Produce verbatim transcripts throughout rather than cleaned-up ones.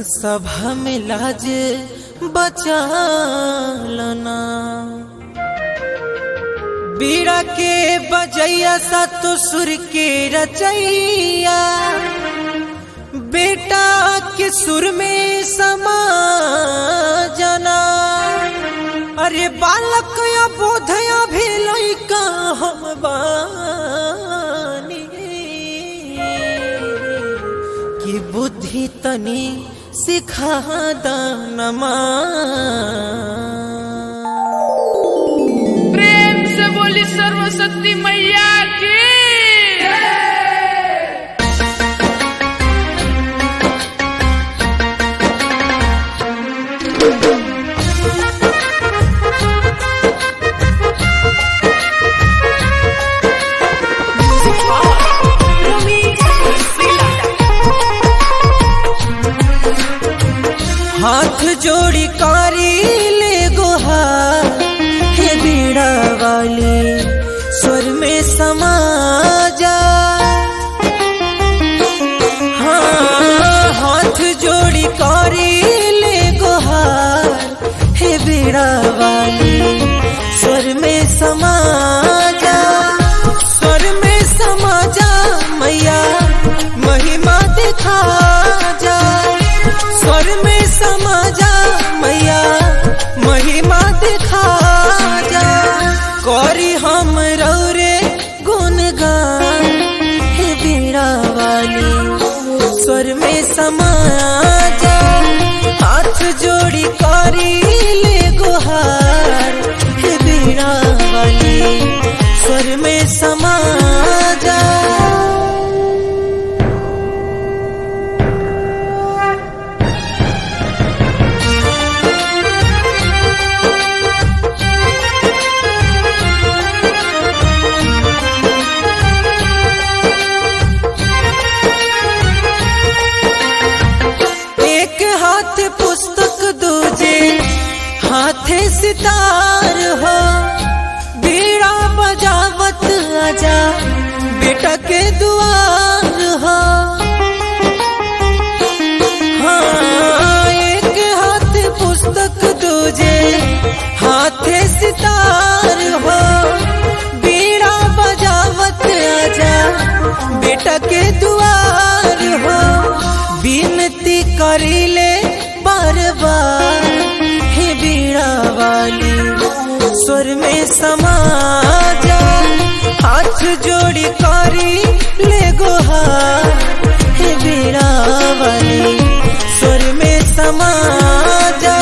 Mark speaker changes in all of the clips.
Speaker 1: सभा में लाज बचालना, बीड़ा के बजैया सतो सुर के रचैया, बेटा के सुर में समा जाना। अरे बालक या बोधया भी लइका हम बानी, कि बुद्धि तनी सिखा दानमा।
Speaker 2: प्रेम से बोली सर्वशक्ति मैया की।
Speaker 1: हाथ जोड़ी कारी ले गुहार, हे बीड़ा वाली स्वर में समा जा। हाँ, हाथ जोड़ी कारी ले गुहार, हे बीड़ा वाली स्वर में समा जा। स्वर में समा जा मैया, महिमा दिखा जा। स्वर में समा जा मैया, महिमा दिखा जा। करी हम रौरे गुणगान, हे बीड़ा वाली स्वर में समा जा। हाथ जोड़ी करी ले गुहार, हे बीड़ा वाली स्वर में समा जा। पुस्तक दूजे हाथे सितार हो, बीड़ा बजावत आजा बेटा के दुआर हो। हाँ, एक हाथ पुस्तक दूजे हाथे सितार हो, बीड़ा बजावत आजा बेटा के दुआर हो। विनती करीले बार बार, हे बीड़ा वाली स्वर में समा जा। हाथ जोड़ी करी ले गुहार, हे बीड़ा वाली स्वर में समा जा।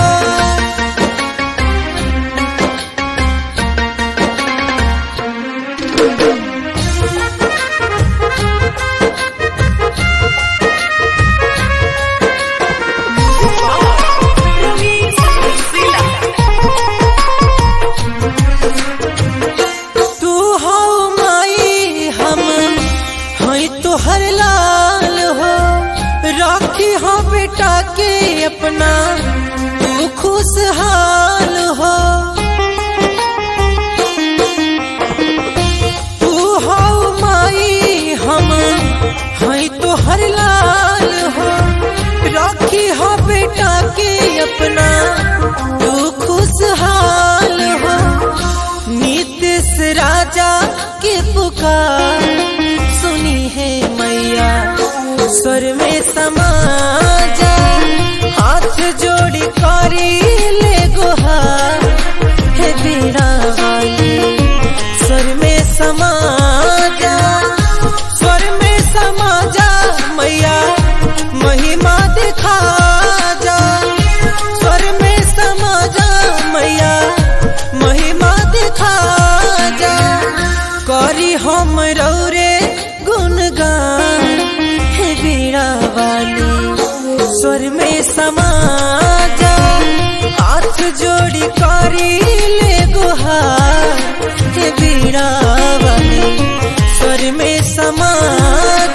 Speaker 1: हर लाल हो राखी हो बेटा के अपना, तू खुशहाल हो। तू हो माई हम हैं तो हर लाल हो, राखी हो बेटा के अपना, तू खुशहाल हो। नीतीश राजा के पुकार सुनी है मैया, स्वर में समा जा। हाथ जोड़ी करी ले गुहार, हे बीड़ा वाली स्वर में समा जा। स्वर में समा जा मैया, महिमा दिखा जा। स्वर में समा जा मैया, महिमा दिखा जा। करी हम रौरे गुणगान, हे बीड़ा वाली स्वर में समा जा। हाथ जोड़ी करी ले गुहार, हे बीड़ा वाली स्वर में समा